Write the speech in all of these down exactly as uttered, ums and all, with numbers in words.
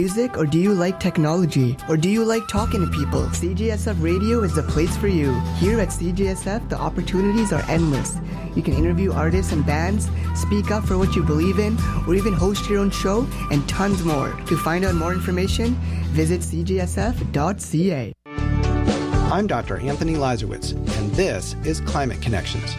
Music, or do you like technology? Or do you like talking to people? C J S F Radio is the place for you. Here at C J S F, the opportunities are endless. You can interview artists and bands, speak up for what you believe in, or even host your own show, and tons more. To find out more information, visit c j s f dot c a. I'm Doctor Anthony Lazarowitz, and this is Climate Connections.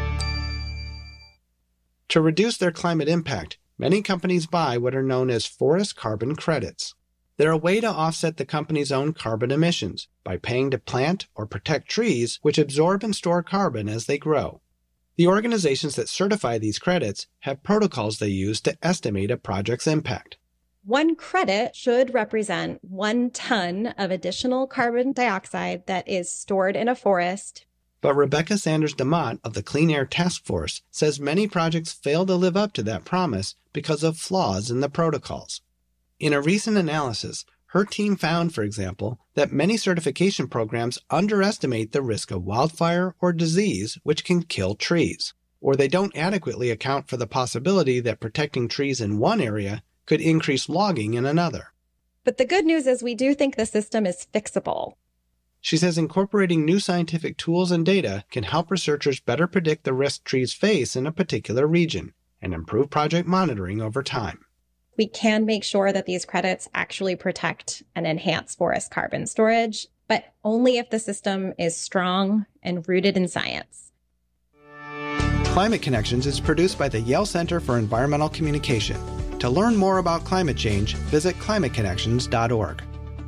To reduce their climate impact, many companies buy what are known as forest carbon credits. They're a way to offset the company's own carbon emissions by paying to plant or protect trees which absorb and store carbon as they grow. The organizations that certify these credits have protocols they use to estimate a project's impact. One credit should represent one ton of additional carbon dioxide that is stored in a forest. But Rebecca Sanders-DeMott of the Clean Air Task Force says many projects fail to live up to that promise because of flaws in the protocols. In a recent analysis, her team found, for example, that many certification programs underestimate the risk of wildfire or disease which can kill trees, or they don't adequately account for the possibility that protecting trees in one area could increase logging in another. But the good news is we do think the system is fixable. She says incorporating new scientific tools and data can help researchers better predict the risk trees face in a particular region and improve project monitoring over time. We can make sure that these credits actually protect and enhance forest carbon storage, but only if the system is strong and rooted in science. Climate Connections is produced by the Yale Center for Environmental Communication. To learn more about climate change, visit climate connections dot org.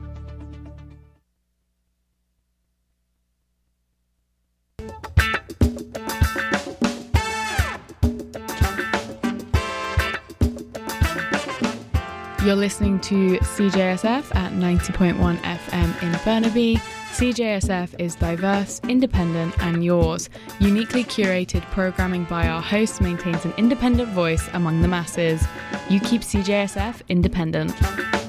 You're listening to C J S F at ninety point one F M in Burnaby. C J S F is diverse, independent, and yours. Uniquely curated programming by our hosts maintains an independent voice among the masses. You keep C J S F independent.